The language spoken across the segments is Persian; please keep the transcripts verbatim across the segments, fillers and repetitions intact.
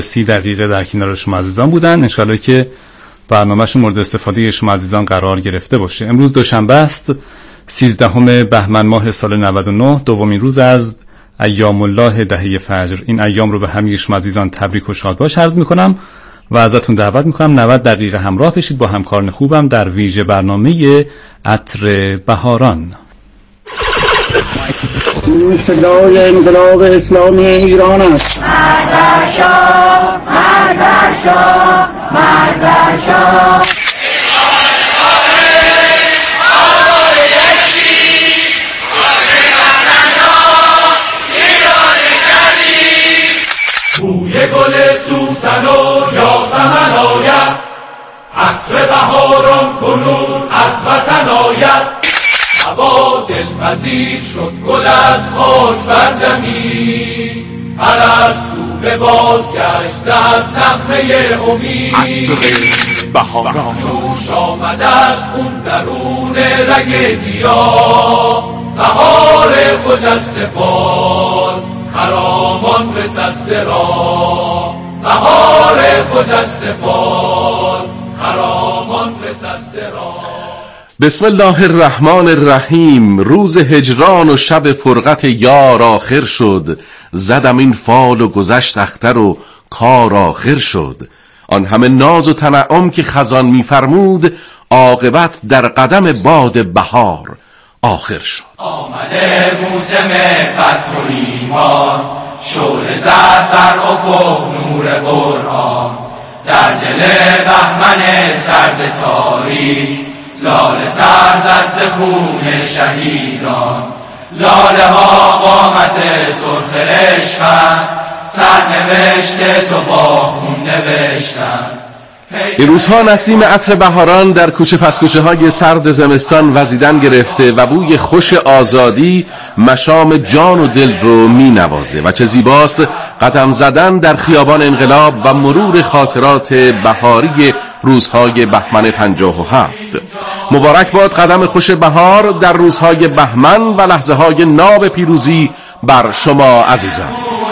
سی دقیقه در کنار شما عزیزان بودن. انشالله که برنامه‌شون مورد استفاده شما عزیزان قرار گرفته باشه. امروز دوشنبه است، سیزدهم بهمن ماه سال نود و نه، دومین روز از ایام الله دهه فجر. این ایام رو به همه شما عزیزان تبریک و شادباش عرض می‌کنم و ازتون دعوت می‌کنم نود دقیقه همراه بشید با همکاران خوبم در ویژه برنامه عطر بهاران. صدای انقلاب اسلامی ایران است. مردشاه مردشاه مردشاه بوی گل سوسن و یاسمن آید، عطر بهاران کنون از وطن آید. هوا دلپذیر شد گل از خاک بردمی، پرستو به بازگشت زد نغمه امید. عطر بهاران جوش آمد از خون درون رگ گیا، بهار خجسته فال خرامان رسد زرا. بهار خجسته فال خرامان رسد زرا. بسم الله الرحمن الرحیم. روز هجران و شب فرقت یار آخر شد، زدم این فال و گذشت اختر و کار آخر شد. آن همه ناز و تنعم که خزان می‌فرمود، عاقبت در قدم باد بهار آخر شد. آمده موسم فتح و ایمان، شعله زد بر افق نور قرآن. در دل بهمن سرد تاریک، لاله سر زد ز خون شهیدان. لاله ها قامت سرخ عشقند، سرنوشت تو با خون نوشتند. این روزها نسیم عطر بهاران در کوچه پس کوچه های سرد زمستان وزیدن گرفته و بوی خوش آزادی مشام جان و دل رو می نوازه و چه زیباست قدم زدن در خیابان انقلاب و مرور خاطرات بهاری روزهای بهمن پنجاه و هفت. مبارک باد قدم خوش بهار در روزهای بهمن و لحظه های ناب پیروزی بر شما عزیزان.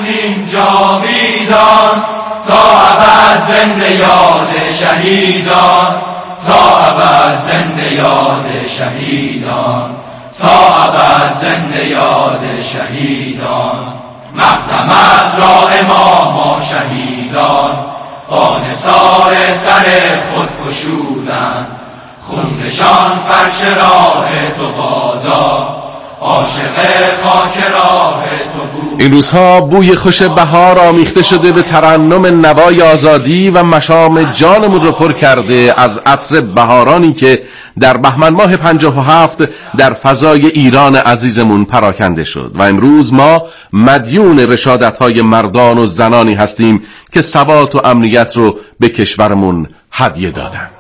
تا ابد زنده یاد شهیدان، تا ابد زنده یاد شهیدان، تا ابد زنده یاد شهیدان. مقدمت را اماما شهیدان، با نثار سر خود گشودند. خونشان فرش راه تو بادا، عاشق خاک راه تو بود. این روزها بوی خوش بهار آمیخته شده به ترنم نوای آزادی و مشام جانمون رو پر کرده از عطر بهارانی که در بهمن ماه پنجاه و هفت در فضای ایران عزیزمون پراکنده شد و امروز ما مدیون رشادت‌های مردان و زنانی هستیم که ثبات و امنیت رو به کشورمون هدیه دادن.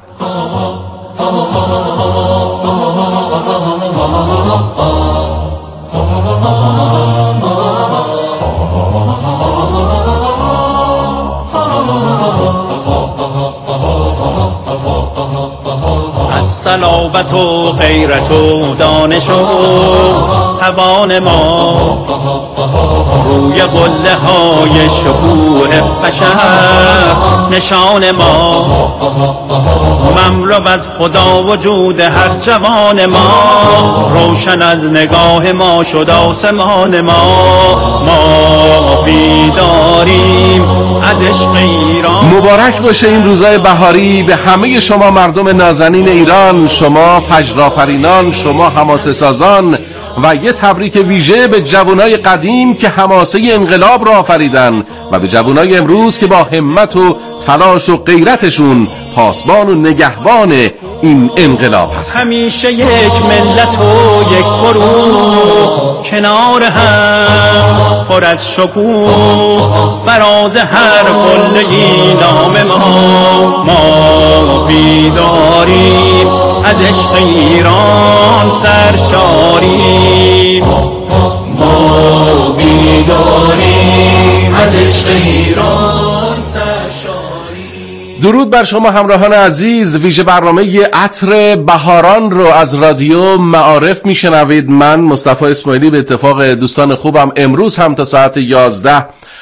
صلابت و غیرت و دانش و توان ما، روی قله های شکوه بشر نشان ما. مملو از خدا وجود هر جوان ما، روشن از نگاه ما شد آسمان ما. ما بیداریم از عشق ایران. مبارک باشه این روزای بهاری به همه شما مردم نازنین ایران، شما فجرآفرینان، شما حماسه سازان و یه تبریک ویژه به جوانای قدیم که حماسه انقلاب را آفریدن و به جوانای امروز که با همت و تلاش و غیرتشون پاسبان و نگهبان این انقلاب هست. همیشه یک ملت و یک گروه کنار هم، پر از شکوه فراز هر قله‌ای نام ما. ما بیداریم از عشق ایران سرشاریم. ما بیداریم از عشق ایران سرشاریم. درود بر شما همراهان عزیز. ویژه برنامه عطر بهاران رو از رادیو معارف میشنوید. من مصطفی اسماعیلی به اتفاق دوستان خوبم امروز هم تا ساعت یازده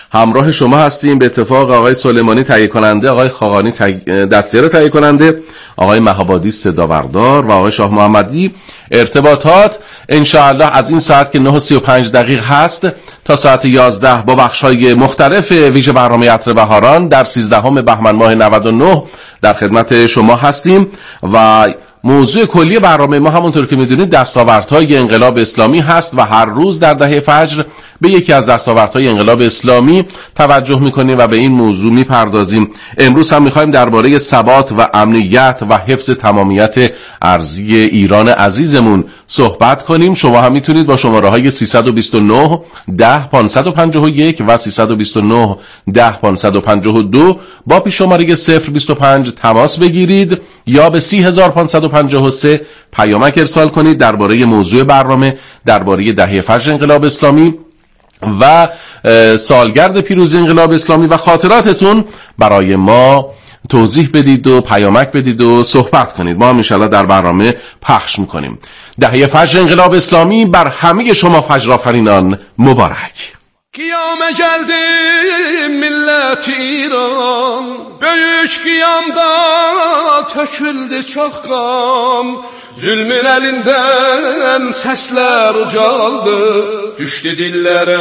همراه شما هستیم. به اتفاق آقای سلیمانی تهیه کننده، آقای خاقانی دستیار تهیه کننده، آقای مهابادی صدا بردار و آقای شاه محمدی ارتباطات. انشاءالله از این ساعت که نه و سی و پنج دقیق هست تا ساعت یازده با بخش‌های مختلف ویژه برنامه عطر بهاران در سیزدهم بهمن ماه نود و نه در خدمت شما هستیم و موضوع کلی برنامه ما همونطور که میدونید دستاوردهای انقلاب اسلامی هست و هر روز در دهه فجر به یکی از دستاوردهای انقلاب اسلامی توجه میکنیم و به این موضوع میپردازیم. امروز هم میخوایم درباره ثبات و امنیت و حفظ تمامیت ارضی ایران عزیزمون صحبت کنیم. شما هم میتونید با شماره های سیصد و بیست و نه ده پانصد و پنجاه و یک و سیصد و بیست و نه ده پانصد و پنجاه و دو با پیش شماره صفر بیست و پنج تماس بگیرید یا به سی هزار پانصد و پنجاه و سه پیامک ارسال کنید درباره موضوع برنامه، درباره دهه فجر انقلاب اسلامی و سالگرد پیروزی انقلاب اسلامی و خاطراتتون برای ما توضیح بدید و پیامک بدید و صحبت کنید. ما هم انشاءالله در برنامه پخش میکنیم. دهه فجر انقلاب اسلامی بر همه شما فجرآفرینان مبارک. Qiyam gəldi millət İran, böyük qiyamda töküldü çox qan, zülmün əlindən səslər ucaldı, düşdü dillərə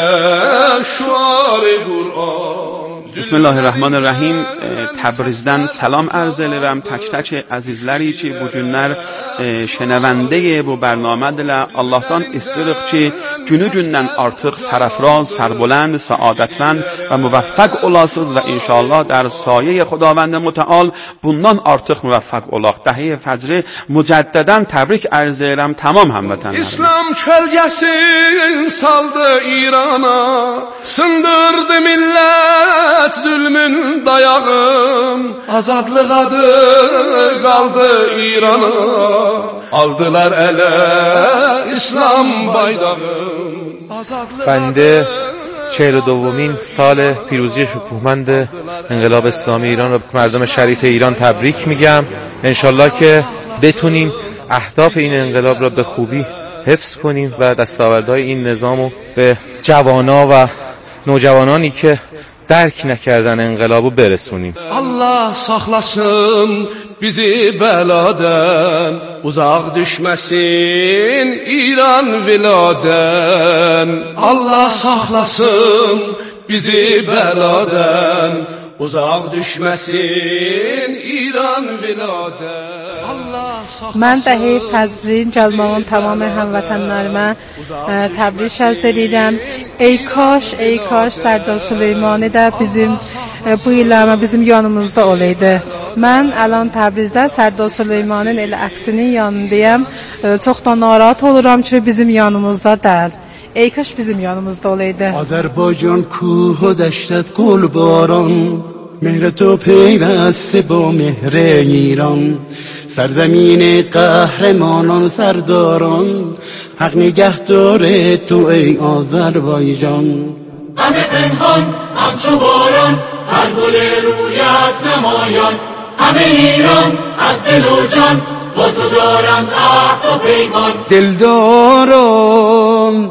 şuar-ı Qur'an. بسم الله الرحمن الرحیم. تبریزدن سلام عرض ederim tək tək əzizlər ki bu günlər şənəvəndə bu برنامه ilə Allahdan istəyirik ki günü gündən artıq sərafraz, sərbulənd, səadətmən və müvəffəq olasınız və inşallah در سایه خداوند متعال bundan artıq müvəffəq olaq. Dəhə fəcri mücəddədən təbrik ərz edirəm tamam həmvətənlər. İslam kölgəsin saldı İrana, sındırdı millət zulmün dayağın, azadlıq adı qaldı İrana, aldılar ələ İslam bayrağın. بنده چهل و دومین سال پیروزی شکوهمند انقلاب اسلامی ایران رو مردم شریف ایران تبریک میگم. انشالله که بتونیم اهداف این انقلاب را به خوبی حفظ کنیم و دستاوردهای این نظام رو به جوانا و نوجوانانی که درک نکردن انقلابو برسونیم. Allah saxlasın bizi bəladən, uzaq düşməsin İran viladən. Allah saxlasın bizi bəladən, uzaq düşməsin İran viladən. من دهه فجری جلمان تمام هموطنlarıma تبریک عرض edirəm. Ey kaş, ey kaş Sərdar Süleymani də bizim bu illərə bizim yanımızda olaydı. Mən alan Təbrizdə Sərdar Süleymanın elə əksinin yanındayım. Çox da narahat oluram ki bizim yanımızda deyil. Ey kaş bizim yanımızda olaydı. Azərbaycan کوه و دشت گلباران، مهر تو پیوسته با مهر ایران، سرزمین قهرمانان سرداران، حق نگهدار تو ای آذربایجان. همه پنهان همچو باران، هر گل رویت نمایان، همه ایران از دل و جان با تو دارند عهد و پیمان. دلداران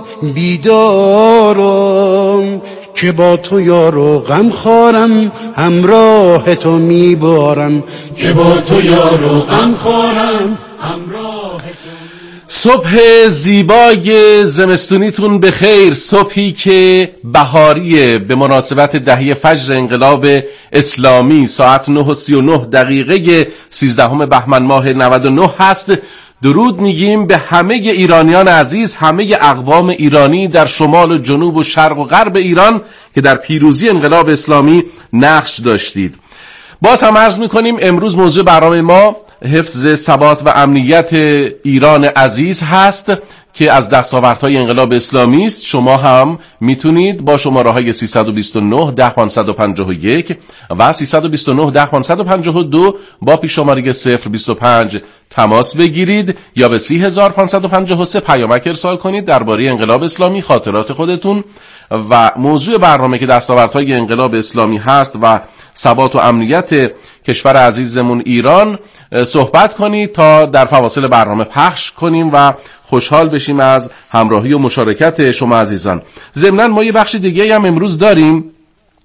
بیداران که با تو یار و غم خورم، همراه تو میبارم که با تو یار و غم خورم همراه تو. صبح زیبای زمستونیتون به خیر. صبحی که بهاریه به مناسبت دهه فجر انقلاب اسلامی. ساعت نه و سی و نه دقیقه سیزدهم بهمن ماه نود و نه هست. درود میگیم به همه ایرانیان عزیز، همه اقوام ایرانی در شمال و جنوب و شرق و غرب ایران که در پیروزی انقلاب اسلامی نقش داشتید. باز هم عرض میکنیم امروز موضوع برنامه ما حفظ ثبات و امنیت ایران عزیز هست که از دستاوردهای انقلاب اسلامی است. شما هم میتونید با شماره های سیصد و بیست و نه ده پانصد و پنجاه و یک و سیصد و بیست و نه ده پانصد و پنجاه و دو با پیش شماره صفر بیست و پنج تماس بگیرید یا به سی هزار پانصد و پنجاه و سه پیامک ارسال کنید درباره انقلاب اسلامی، خاطرات خودتون و موضوع برنامه که دستاوردهای انقلاب اسلامی هست و ثبات و امنیت کشور عزیزمون ایران صحبت کنید تا در فواصل برنامه پخش کنیم و خوشحال بشیم از همراهی و مشارکت شما عزیزان. ضمناً ما یه بخش دیگه هم امروز داریم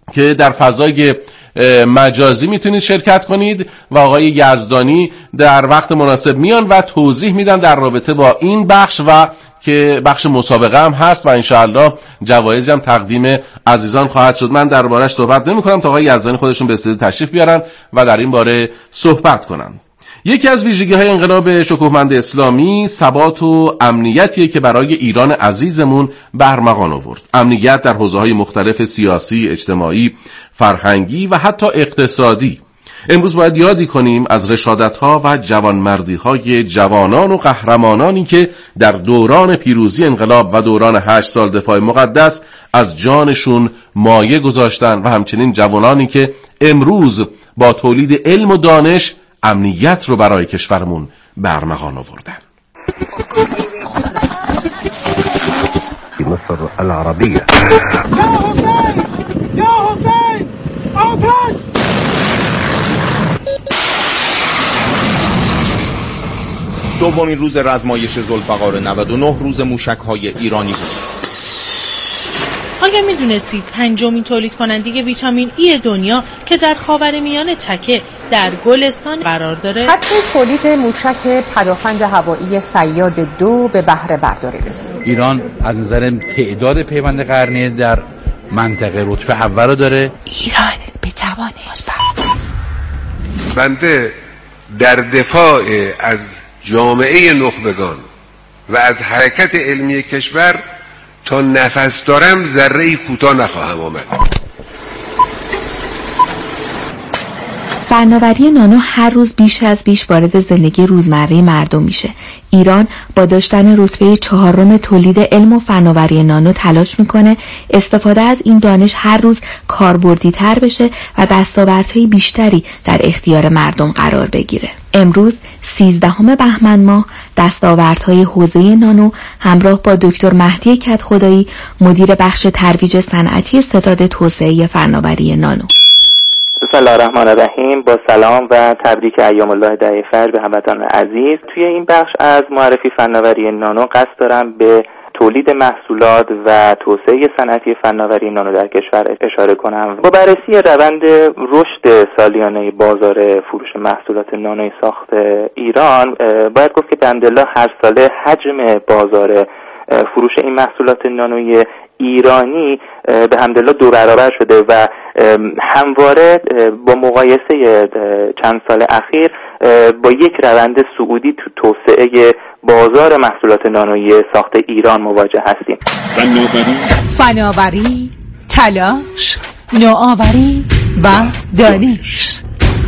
که در فضای مجازی میتونید شرکت کنید و آقای یزدانی در وقت مناسب میان و توضیح میدن در رابطه با این بخش و که بخش مسابقه هم هست و انشاءالله جوایزی هم تقدیم عزیزان خواهد شد. من دربارش صحبت نمی کنم تا آقای یزدانی خودشون به استودیو تشریف بیارن و در این باره صحبت کنن. یکی از ویژگی‌های انقلاب شکوهمند اسلامی ثبات و امنیتیه که برای ایران عزیزمون به ارمغان آورد. امنیت در حوزه‌های مختلف سیاسی، اجتماعی، فرهنگی و حتی اقتصادی. امروز باید یادی کنیم از رشادت‌ها و جوانمردی‌های جوانان و قهرمانانی که در دوران پیروزی انقلاب و دوران هشت سال دفاع مقدس از جانشون مایه گذاشتن و همچنین جوانانی که امروز با تولید علم و دانش امنیت رو برای کشورمون به ارمغان آوردن. مصر العربية يا حسين يا حسين آتش. دومین روز رزمایش ذوالفقار نود و نه روز موشک‌های ایرانی بود. آیا میدونستید پنجمین تولید کننده ویتامین ای دنیا که در خاورمیانه تکه در گلستان قرار داره؟ حتی تولید موشک پدافند هوایی صیاد دو به بهره برداری رسید. ایران از نظر تعداد پیوند قرنیه در منطقه رتبه اول رو داره. ایران بتوانه بنده در دفاع از جامعه نخبگان و از حرکت علمی کشور تا نفس دارم ذره‌ای کوتاه نخواهم آمد. فناوری نانو هر روز بیش از بیش وارد زندگی روزمره مردم میشه. ایران با داشتن رتبه چهارم تولید علم و فناوری نانو تلاش میکنه استفاده از این دانش هر روز کاربردی تر بشه و دستاوردهای بیشتری در اختیار مردم قرار بگیره. امروز سیزدهم بهمن ماه دستاوردهای حوزه نانو همراه با دکتر مهدی کدخدایی مدیر بخش ترویج صنعتی ستاد توسعه فناوری نانو. بسم الله الرحمن الرحیم. با سلام و تبریک ایام الله دعی فجر به هموطنان عزیز. توی این بخش از معرفی فناوری نانو قصد دارم به تولید محصولات و توسعه صنعتی فناوری نانو در کشور اشاره کنم. با بررسی روند رشد سالیانه بازار فروش محصولات نانوی ساخت ایران باید گفت که بحمدالله هر ساله حجم بازار فروش این محصولات نانوی ایرانی به حمدالله دو برابر شده و همواره با مقایسه چند سال اخیر با یک روند صعودی تو توسعه بازار محصولات نانویی ساخت ایران مواجه هستیم. فناوری فناوری تلاش نوآوری و دانش.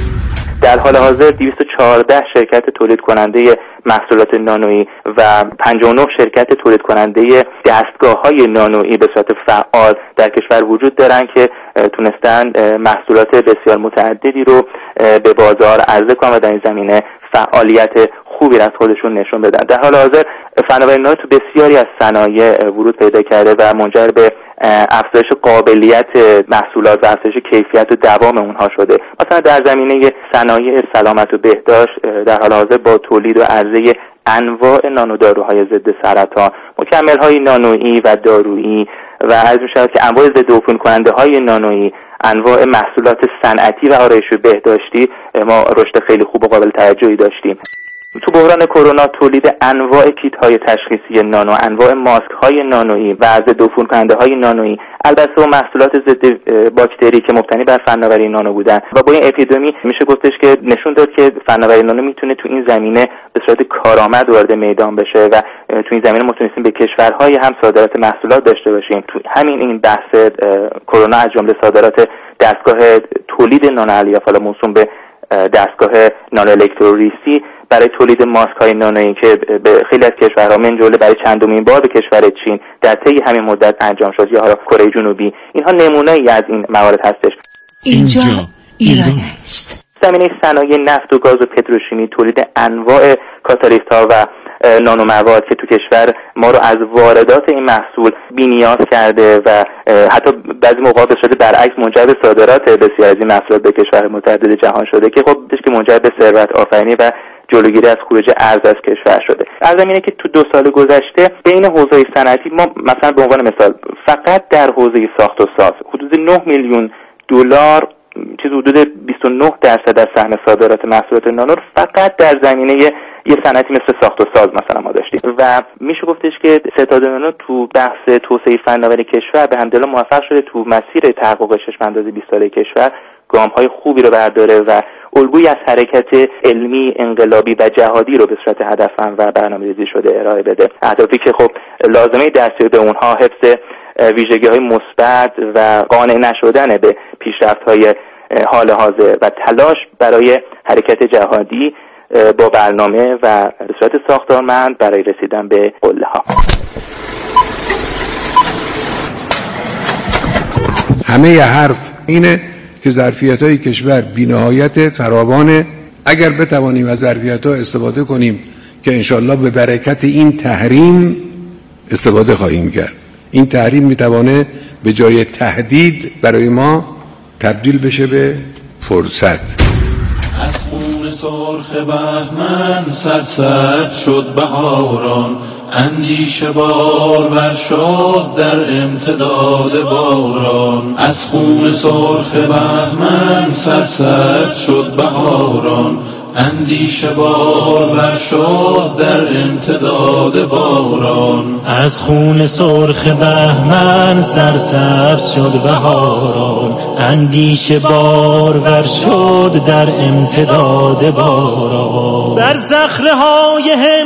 در حال حاضر دویست و چهارده شرکت تولید کننده محصولات نانویی و پنجاه و نه شرکت تولید کننده دستگاه‌های نانویی به صورت فعال در کشور وجود دارن که تونستن محصولات بسیار متعددی رو به بازار عرضه کنن و در این زمینه فعالیت خوبی از خودشون نشون بدن. در حال حاضر فناوری نانو تو بسیاری از صنایع ورود پیدا کرده و منجر به افزایش قابلیت محصولات و افزایش کیفیت و دوام اونها شده. مثلا در زمینه صنایع سلامت و بهداشت در حال حاضر با تولید و عرضه انواع نانوداروهای ضد سرطان، مکمل‌های نانویی و دارویی و عرض می‌شود که انواع ضد عفونی کننده های نانویی، انواع محصولات صنعتی و آرایش بهداشتی ما رشد خیلی خوب و قابل توجهی داشتیم. تو بحران کرونا تولید انواع کیت‌های تشخیصی نانو، انواع ماسک‌های نانویی و ضد عفونی کننده های نانویی، البته و محصولات ضد باکتری که مبتنی بر فناوری نانو بودن و با این اپیدمی میشه گفتش که نشون داد که فناوری نانو میتونه تو این زمینه به صورت کارآمد وارد میدان بشه و تو این زمینه ما تونستیم به کشورهای هم صادرات محصولات داشته باشیم. تو همین این بحث کرونا از جمله صادرات دستگاه تولید نانو الیاف موسوم به دستگاه نانو الکتروریسی برای تولید ماسک های نانویی که به خیلی از کشورها من جمله برای چندمین بار به کشور چین در طی همین مدت انجام شد یا حالا کره جنوبی، اینها نمونه‌ای از این موارد هستش. اینجا ایران است. زمینه صنایع نفت و گاز و پتروشیمی تولید انواع کاتالیست ها و نانو مواد که تو کشور ما رو از واردات این محصول بی‌نیاز کرده و حتی بعضی موقع به صورت برعکس منجر به صادرات بسیار از این محصولات به کشور متعدد جهان شده که خب که منجر به ثروت آفرینی و جلوگیری از خروج ارز از کشور شده. از اینه که تو دو سال گذشته بین حوزه صنعتی ما مثلا به عنوان مثال فقط در حوزه ساخت و ساز حدود نه میلیون دلار، چیز حدود بیست و نه درصد از سهم صادرات محصولات نانو فقط در زمینه یه صنعتی مثل ساخت و ساز مثلا ما داشتیم و میشه گفتش که ستاد نانو تو بحث توسعه فناوری کشور به همدلله موفق شده تو مسیر تحقق چشم‌انداز بیست ساله کشور گام‌های خوبی رو برداره و الگویی از حرکت علمی انقلابی و جهادی رو به صورت هدفمند و برنامه‌ریزی شده ارائه بده. اهدافی که خب لازمه دستیابی به اونها حفظ ویژگی‌های مثبت و قانع نشدن به پیشرفت‌های حال حاضر و تلاش برای حرکت جهادی با برنامه و به صورت ساختارمند برای رسیدن به قله‌ها. همه حرف اینه که ظرفیت‌های کشور بی‌نهایت فراوانه. اگر بتوانیم از ظرفیت‌ها استفاده کنیم که انشالله به برکت این تحریم استفاده خواهیم کرد. این تحریم میتوانه به جای تهدید برای ما تبدیل بشه به فرصت. از خون سرخ بهمن سرسبز شد بهاران، اندیشه بارور شد در امتداد باران. از خون سرخ بهمن سرسبز شد بهاران، اندیشه بارور شد در امتداد باران. از خون سرخ بهمن سرسبز شد بهاران، اندیشه بارور شد در امتداد باران. در صخره های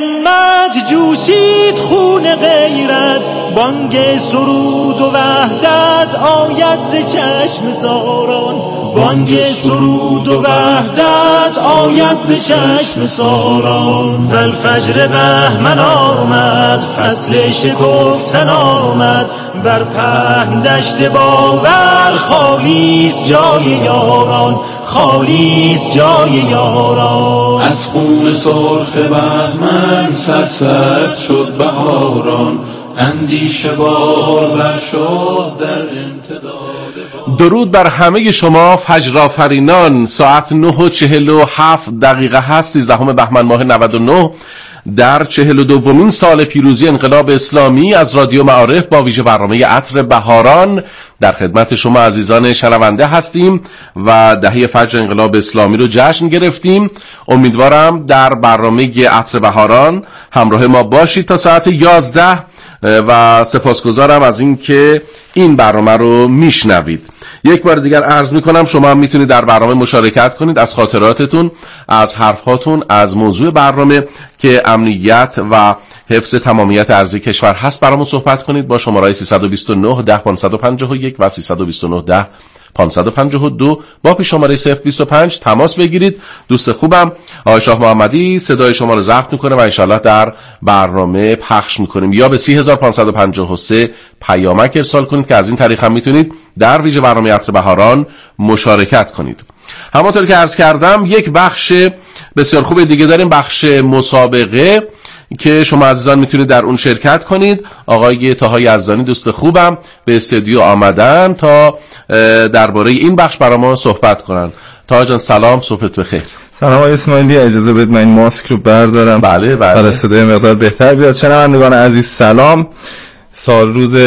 همت جوشید خون غیرت، بانگ سرود و وحدت آید ز چشم ساران. بانگ سرود و وحدت آید ز چشم ساران. والفجر بهمن آمد، فصل شکفتن آمد، بر پهن دشت باور خالیست جای یاران، خالیست جای یاران. از خون سرخ بهمن سرسبز شد بهاران، اندیشه بارور شد در امتداد. درود بر همه شما فجرآفرینان. ساعت نه و چهل و هفت دقیقه هست، سیزدهم بهمن ماه نود و نه، در چهل و دومین سال پیروزی انقلاب اسلامی از رادیو معارف با ویژه برنامه عطر بهاران در خدمت شما عزیزان شنونده هستیم و دهه فجر انقلاب اسلامی رو جشن گرفتیم. امیدوارم در برنامه عطر بهاران همراه ما باشید تا ساعت یازده و سپاسگزارم از این که این برنامه رو میشنوید. یک بار دیگر عرض میکنم شما هم میتونید در برنامه مشارکت کنید، از خاطراتتون، از حرفاتون، از موضوع برنامه که امنیت و حفظ تمامیت ارضی کشور هست برامون صحبت کنید با شماره‌های سیصد و بیست و نه ده پانصد و پنجاه و یک و سیصد و بیست و نه ده پانصد و پنجاه و دو با پیش شماره صفر بیست و پنج تماس بگیرید. دوست خوبم آقای شاه محمدی صدای شما رو ضبط میکنه و انشالله در برنامه پخش میکنیم. یا به سی هزار و پانصد و پنجاه و سه پیامک ارسال کنید که از این طریق هم میتونید در ویژه برنامه عطر بهاران مشارکت کنید. همونطور که عرض کردم یک بخش بسیار خوب دیگه داریم، بخش مسابقه که شما عزیزان میتونید در اون شرکت کنید. آقای طاها یزدانی دوست خوبم به استودیو آمدن تا درباره این بخش برای ما صحبت کنن. طاها جان سلام، صبحت بخیر. سلام آقای اسماعیلی، اجازه بدید من این ماسک رو بردارم. بله بله. برای صدای مقدار بهتر بیاد. شنوندگان عزیز سلام. سال روز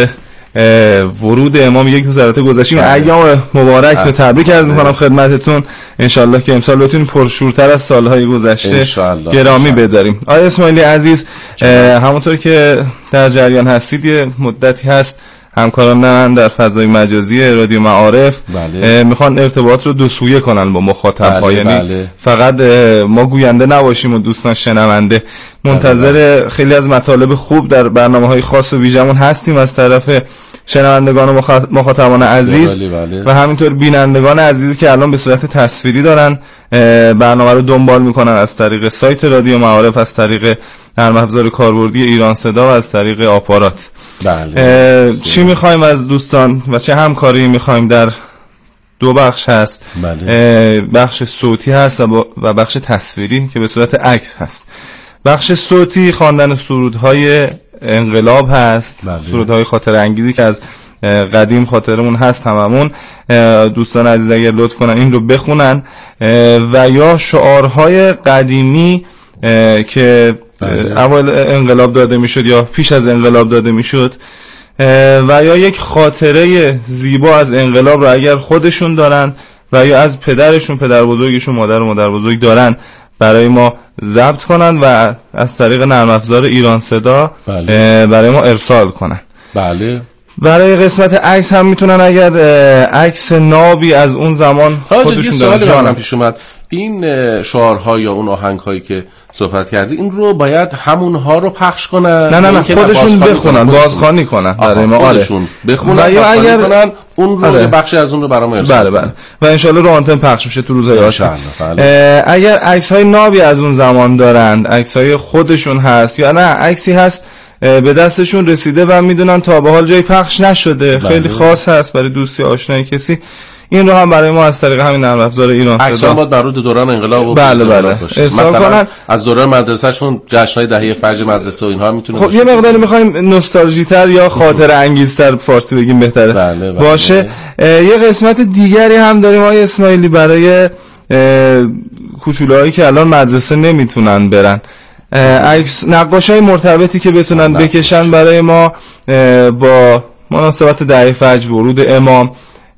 ورود امام یک روز البته گذشتیم، ایام مبارک و تبریک عرض می‌کنم خدمتتون. انشالله که امسال بتونیم پرشورتر از سالهای گذشته گرامی بداریم. آقای اسماعیلی عزیز، همونطور که در جریان هستید یه مدتی هست همکاران من در فضای مجازی رادیو معارف بله. میخوان ارتباط رو دو سویه کنن با مخاطب ها، یعنی بله. فقط ما گوینده نباشیم و دوستان شنونده. منتظر بله. خیلی از مطالب خوب در برنامه‌های خاص و ویژمون هستیم از طرف شنوندگان و مخاطبان عزیز بله بله. و همینطور بینندگان عزیزی که الان به صورت تصویری دارن برنامه رو دنبال میکنن از طریق سایت رادیو معارف، از طریق نرم افزار کاربردی ایران صدا و از طریق آپارات. بله. چی میخوایم از دوستان و چه همکاری میخوایم؟ در دو بخش هست بله. بخش صوتی هست و بخش تصویری که به صورت عکس هست. بخش صوتی خواندن سرودهای انقلاب هست بله. سرودهای خاطر انگیزی که از قدیم خاطرمون هست هممون. دوستان عزیز اگر لطف کنن این رو بخونن و یا شعارهای قدیمی که بله. اول انقلاب داده میشد یا پیش از انقلاب داده میشد و یا یک خاطره زیبا از انقلاب رو اگر خودشون دارن و یا از پدرشون، پدر بزرگشون، مادر و مادر بزرگ دارن برای ما ضبط کنن و از طریق نرم افزار ایران صدا بله. برای ما ارسال کنن. بله. برای قسمت عکس هم میتونن اگر عکس نابی از اون زمان خودشون دارن. جانم پیش اومد این شعارها یا اون آهنگ‌هایی که صحبت کردی این رو باید همونها رو پخش کنن؟ نه نه نه خودشون بخونن، بازخوانی کنن برای ما. خودشون بخونن و یا اگر کنن اون رو آره. بخشی از اون رو برام ارسال بله بله و انشالله رو آنتن پخش میشه تو روزهای آتی. بله. اگر عکس‌های نابی از اون زمان دارن، عکس‌های خودشون هست یا نه عکسی هست به دستشون رسیده و میدونن تا به حال جای پخش نشده بله. خیلی خاص هست برای دوستی آشنای کسی، این رو هم برای ما از طریق همین نرم افزار ایران صدا عکس‌ها باید مربوط دوران انقلاب و بله بله ارسال کنن. از دوران مدرسه‌شون جشن‌های دهه فجر مدرسه و اینها میتونه خب یه مقداری می‌خوایم نوستالژی‌تر یا خاطره انگیزتر فارسی بگیم بهتره بله بله باشه. یه قسمت دیگری هم داریم آقای اسماعیلی برای کوچولوهایی که الان مدرسه نمیتونن برن، عکس نقاشای مرتبطی که بتونن بکشن برای ما با مناسبت دهه فجر، ورود امام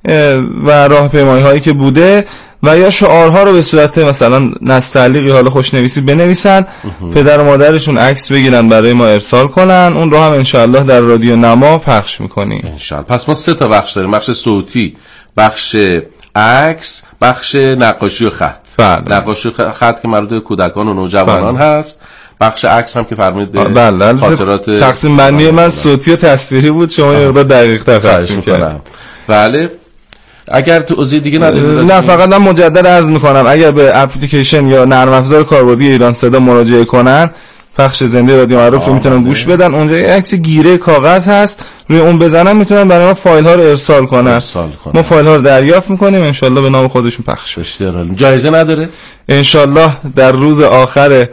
و راهپیمایی هایی که بوده و یا شعارها رو به صورت مثلا نستعلیقی حالا خوشنویسی بنویسن، پدر و مادرشون عکس بگیرن برای ما ارسال کنن، اون رو هم انشاءالله در رادیو نما پخش میکنیم انشاءالله. پس ما سه تا بخش داریم، بخش صوتی، بخش عکس، بخش نقاشی و خط. بله. نقاشی و خط که مربوط به کودکان و نوجوانان بله. هست. بخش عکس هم که فرمودید به بله. خاطرات تقسیم بندی من صوتی و تصویری بود، شما یه مقدار دقیق تر تقسیم کردید. بله. اگر تو توضیح دیگه ندید نه فقط من مجدد عرض میکنم اگر به اپلیکیشن یا نرم افزار کاربردی ایران صدا مراجعه کنن، پخش زنده رادیو معروف رو میتونن گوش بدن، اونجا یه عکس گیره کاغذ هست روی اون بزنن میتونن برای ما فایل ها رو ارسال کنن, ارسال کنن. ما فایل ها رو دریافت میکنیم انشالله به نام خودشون پخش بشه. جایزه نداره؟ انشالله در روز آخر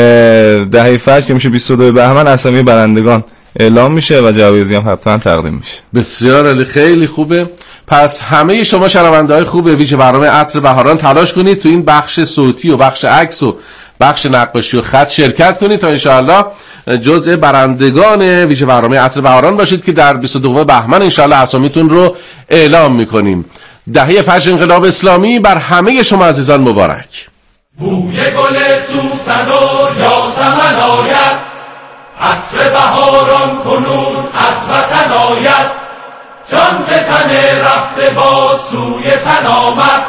دهه فجر که میشه بیست و دو بهمن اسامی برندگان اعلام میشه و جوایزی هم حتما تقدیم میشه. بسیار عالی، خیلی خوبه. پس همه شما شنونده‌های خوب ویژه برنامه عطر بهاران تلاش کنید تو این بخش صوتی و بخش عکس و بخش نقاشی و خط شرکت کنید تا انشاءالله جزء برندگان ویژه برنامه عطر بهاران باشید که در بیست و دو بهمن انشاءالله اسامیتون رو اعلام میکنیم. دهه فجر انقلاب اسلامی بر همه شما عزیزان مبارک. بوی گل سوسن و یاسمن آید، عطر بهاران کنون از وطن آید، جان ز تن رفته با سوی تن آمد،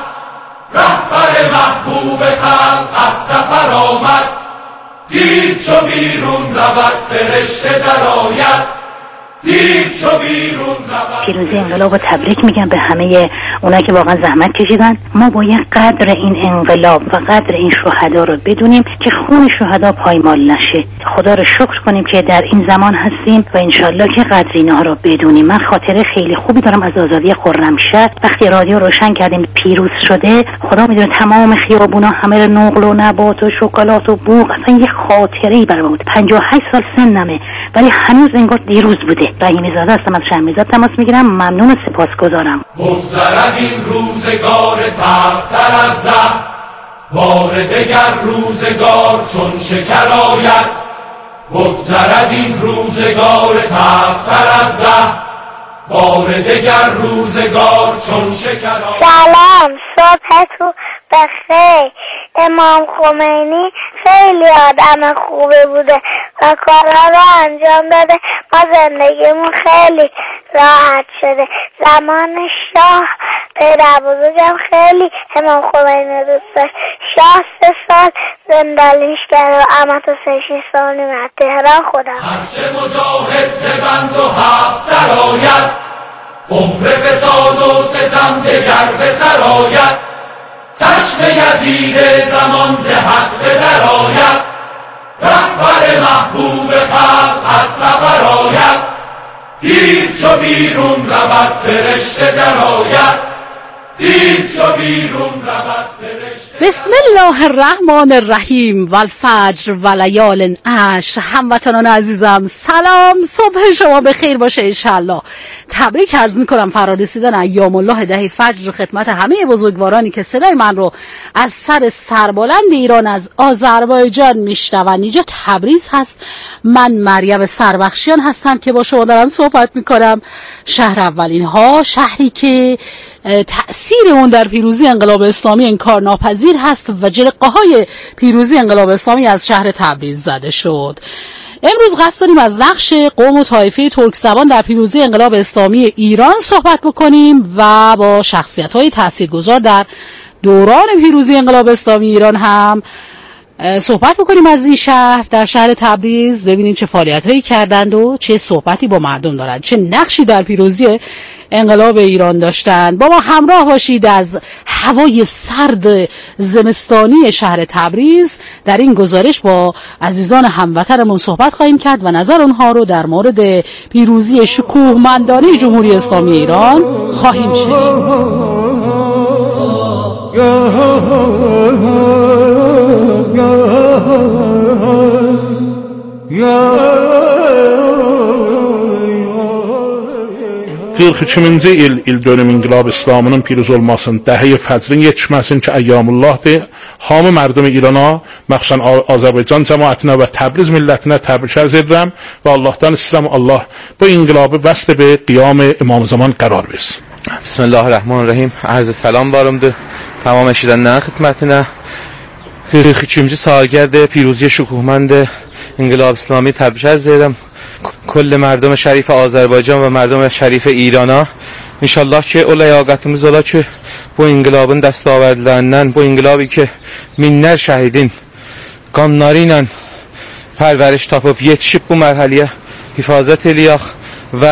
رهبر محبوب خلق از سفر آمد، دید چو بیرون رود فرشته در آید، دید چو بیرون رود. پیروزی انقلاب رو تبریک میگم به همه اونا که واقعا زحمت کشیدن. ما باید قدر این انقلاب و قدر این شهدا رو بدونیم که خون شهدا پایمال نشه. خدا رو شکر کنیم که در این زمان هستیم و انشالله که قدر اینها رو بدونیم. من خاطره خیلی خوبی دارم از آزادی خرمشهر. وقتی رادیو روشن کردیم پیروز شده، خدا میدونه تمام خیابونا همه نقل و نبات و شکلات و بوق، اصلا یه خاطره‌ای برام بود. پنجاه و هشت سال سنمه ولی هنوز انگار دیروز بوده. رحیمی زاده هستم از شهرمیزاد تماس میگیرم. ممنون و سپاسگزارم. بگذرد این روزگار تلختر از زهر، بار دگر روزگار چون شکر آید، بگذرد این روزگار تلختر از زهر، بار دگر روزگار چون شکر آید. سلام، صبحتون بخیر. امام خمینی خیلی آدم خوبه بوده و کارها رو انجام داده، ما زندگیمون خیلی راحت شده. زمان شاه پدر بزرگم خیلی امام خمینی دوست داشت. شاه سه سال زندانیش کرد و اما تو سه شیش سال نیمت تهران خودم. هرچه مجاهد زبند و هفت سر آید، عمر فساد و ستم دگر به سر آید، چشم یزید زمان ز حق بدر آید، رهبر محبوب خلق از سفر آید، دید چو بیرون رود فرشته در آید، دید شو بیرون رود فرشته. بسم الله الرحمن الرحیم والفجر و لیال عشر. هموطنان عزیزم سلام، صبح شما به خیر باشه انشالله. تبریک عرض میکنم فرارسیدن ایام الله ده فجر خدمت همه بزرگوارانی که صدای من رو از سر سربلند ایران از آذربایجان میشنون. اینجا تبریز هست، من مریم سربخشیان هستم که با شما دارم صحبت میکنم. شهر اولین ها، شهری که تأثیر اون در پیروزی انقلاب اسلامی انکارناپذیر هست و جرقه های پیروزی انقلاب اسلامی از شهر تبریز زده شد. امروز قصد داریم از نقش قوم و طایفه ترک زبان در پیروزی انقلاب اسلامی ایران صحبت بکنیم و با شخصیت‌های تاثیرگذار در دوران پیروزی انقلاب اسلامی ایران هم صحبت بکنیم از این شهر، در شهر تبریز، ببینیم چه فعالیت‌هایی کردند و چه صحبتی با مردم دارند، چه نقشی در پیروزی انقلاب ایران داشتند. با ما همراه باشید از هوای سرد زمستانی شهر تبریز. در این گزارش با عزیزان هموطنمون صحبت خواهیم کرد و نظر اونها رو در مورد پیروزی شکوهمندانه جمهوری اسلامی ایران خواهیم شنید. qırx ikinci il ildönüm inqilab İslamının piruz olmasın, dəhi fəcrin yetişməsin ki, əyyamullahdır. Hamı mərdum İrana, məxsusən Azərbaycan cəmaətinə və Təbriz millətinə təbrik ərz edirəm və Allahdan istəyirəm Allah bu inqilabı bəsdə be qiyam İmam Zaman qərar versin. Bismillahirrahmanirrahim. Arz salam varımdır tamam eşidənlərin xidmətinə. qırx ikinci سالگرد پیروزی شکوهمند انقلاب اسلامی تبریک عرض edirəm. کل مردم شریف آذربایجان و مردم شریف ایرانا. انشالله که o ləyaqətimiz ola ki bu inqilabın dəstəvərdlərindən, bu inqilabi ki minlər şəhidin qanları ilə pərvəriş tapıb yetişib bu mərhələyə hifazət eləyək və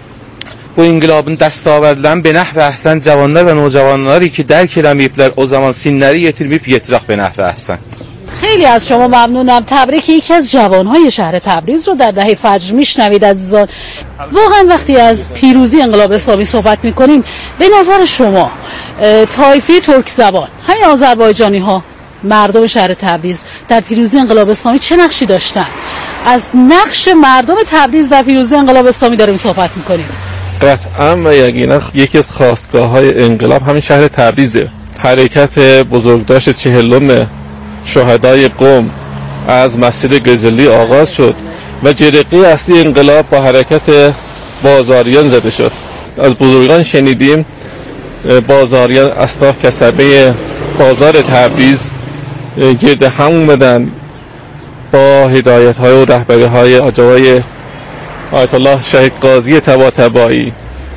bu inqilabın dəstəvərdlərini be nəhv əhsən cavanlar və nocavanları ki dərk eləməyiblər o zaman sinləri yetirməyib yetirək be nəhv əhsən. خیلی از شما ممنونم. تبریک یکی از جوانهای شهر تبریز رو در دهه فجر میشنوید عزیزان. واقعا وقتی از پیروزی انقلاب اسلامی صحبت میکنیم، به نظر شما طایفه ترک زبان، همین آذربایجانی ها، مردم شهر تبریز در پیروزی انقلاب اسلامی چه نقشی داشتن؟ از نقش مردم تبریز در پیروزی انقلاب اسلامی داریم صحبت میکنیم. قطعا و یقینا یکی از خواستگاه های انقلاب همین شهر تبریزه. حرکت بزرگداشت چهلم شهدای قم از مسجد گزلی آغاز شد و جرقه اصلی انقلاب با حرکت بازاریان زده شد. از بزرگان شنیدیم بازاریان اصناف کسبه بازار تبریز گرد هم اومدن با هدایت های و رهبری های آجای آیت الله شهید قاضی طباطبایی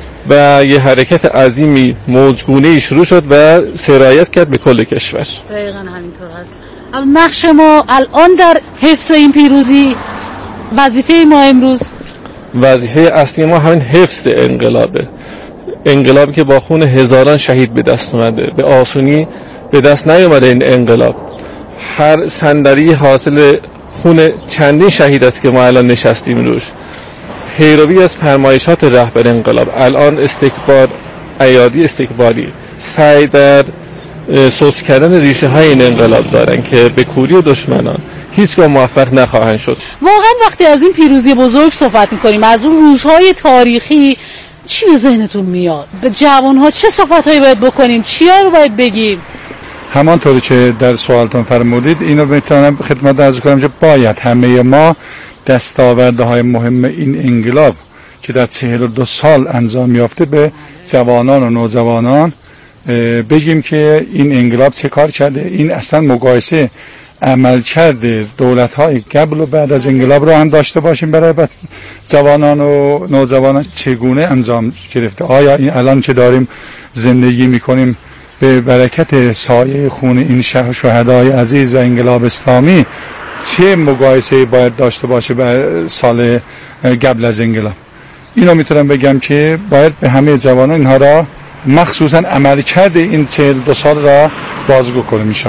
و یه حرکت عظیمی موجگونه شروع شد و سرایت کرد به کل کشور. دقیقاً همینطور هست. نقش ما الان در حفظ این پیروزی، وظیفه ما امروز، وظیفه اصلی ما همین حفظ انقلابه. انقلابی که با خون هزاران شهید به دست اومده، به آسونی به دست نیومده. این انقلاب هر صندلی حاصل خون چندین شهید است که ما الان نشستیم روش. پیروی از فرمایشات رهبر انقلاب، الان استکبار، ایادی استکباری، سعی در سوس کردن ریشه های این انقلاب دارن که به کوری و دشمنان هیچگاه موفق نخواهند شد. واقعا وقتی از این پیروزی بزرگ صحبت میکنیم، از اون روزهای تاریخی، چی به ذهنتون میاد؟ به جوانها چه صحبتهایی باید بکنیم؟ چیا رو باید بگیم؟ همانطوری که در سوالتون فرمودید، اینو میتونم خدمت عرض کنم که باید همه ما دستاوردهای مهم این انقلاب که در چهل و دو سال انجام یافته به جوانان و نوجوانان بگیم که این انقلاب چه کار کرده. این اصلا مقایسه عمل کرده دولت‌های قبل و بعد از انقلاب رو هم داشته باشیم برای جوانان و نوجوانان چگونه انجام گرفته. آیا این الان که داریم زندگی میکنیم به برکت سایه خون این شهدای عزیز و انقلاب اسلامی چه مقایسه باید داشته باشه به سال قبل از انقلاب؟ اینو میتونم بگم که باید به همه جوانان اینها را مخصوصا عمل کرده این چهل دو سال را بازگو کنیم انشاءالله.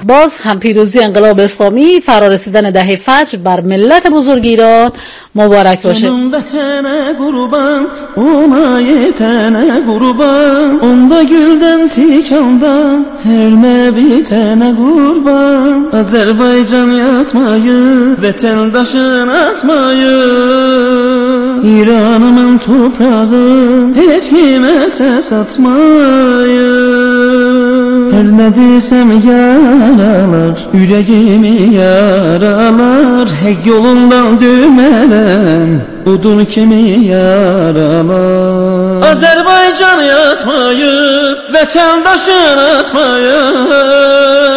باز هم پیروزی انقلاب اسلامی، فرارسیدن دهه فجر بر ملت بزرگ ایران مبارک باشه. Canım vətənə qurban, ona yetənə qurban, onda güldən tikanda, hər nə bitənə qurban. Azərbaycan yatmayın, vətəndaşın atmayın, İranımın toprağım, heç kimə təs atmayın. Hər nə desəm yaralar, ürəyimi yaralar, həq yolundan dönmərəm, odun kimi yaralar. Azərbaycan yatmayıb, vətəndaşın atmayıb.